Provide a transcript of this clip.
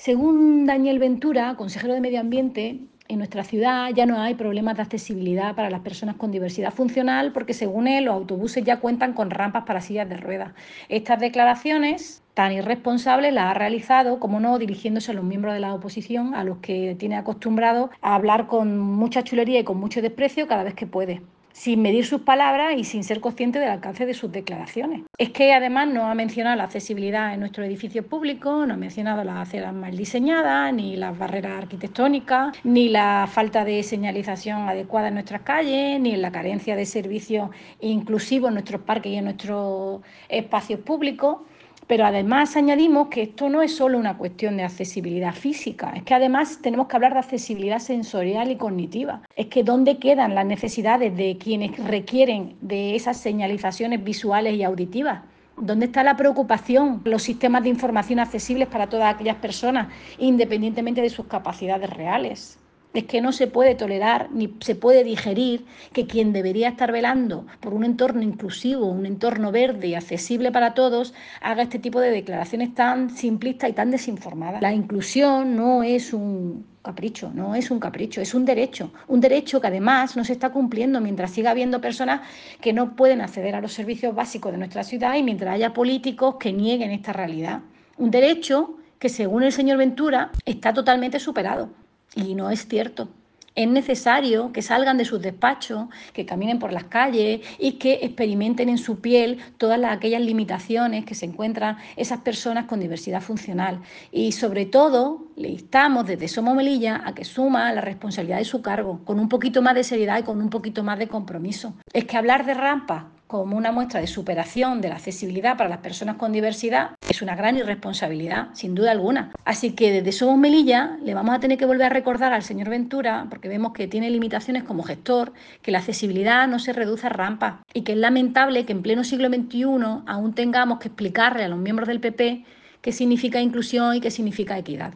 Según Daniel Ventura, consejero de Medio Ambiente, en nuestra ciudad ya no hay problemas de accesibilidad para las personas con diversidad funcional porque, según él, los autobuses ya cuentan con rampas para sillas de ruedas. Estas declaraciones tan irresponsables las ha realizado, como no, dirigiéndose a los miembros de la oposición, a los que tiene acostumbrado a hablar con mucha chulería y con mucho desprecio cada vez que puede, sin medir sus palabras y sin ser consciente del alcance de sus declaraciones. Es que además no ha mencionado la accesibilidad en nuestros edificios públicos, no ha mencionado las aceras mal diseñadas, ni las barreras arquitectónicas, ni la falta de señalización adecuada en nuestras calles, ni la carencia de servicios inclusivos en nuestros parques y en nuestros espacios públicos. Pero además añadimos que esto no es solo una cuestión de accesibilidad física, es que además tenemos que hablar de accesibilidad sensorial y cognitiva. Es que ¿dónde quedan las necesidades de quienes requieren de esas señalizaciones visuales y auditivas? ¿Dónde está la preocupación, los sistemas de información accesibles para todas aquellas personas, independientemente de sus capacidades reales? Es que no se puede tolerar ni se puede digerir que quien debería estar velando por un entorno inclusivo, un entorno verde y accesible para todos, haga este tipo de declaraciones tan simplistas y tan desinformadas. La inclusión no es un capricho, no es un capricho, es un derecho que además no se está cumpliendo mientras siga habiendo personas que no pueden acceder a los servicios básicos de nuestra ciudad y mientras haya políticos que nieguen esta realidad. Un derecho que, según el señor Ventura, está totalmente superado. Y no es cierto. Es necesario que salgan de sus despachos, que caminen por las calles y que experimenten en su piel todas aquellas limitaciones que se encuentran esas personas con diversidad funcional. Y sobre todo, le instamos desde Somos Melilla a que suma la responsabilidad de su cargo, con un poquito más de seriedad y con un poquito más de compromiso. Es que hablar de rampas como una muestra de superación de la accesibilidad para las personas con diversidad es una gran irresponsabilidad, sin duda alguna. Así que desde Somos Melilla le vamos a tener que volver a recordar al señor Ventura, porque vemos que tiene limitaciones como gestor, que la accesibilidad no se reduce a rampas y que es lamentable que en pleno siglo XXI aún tengamos que explicarle a los miembros del PP qué significa inclusión y qué significa equidad.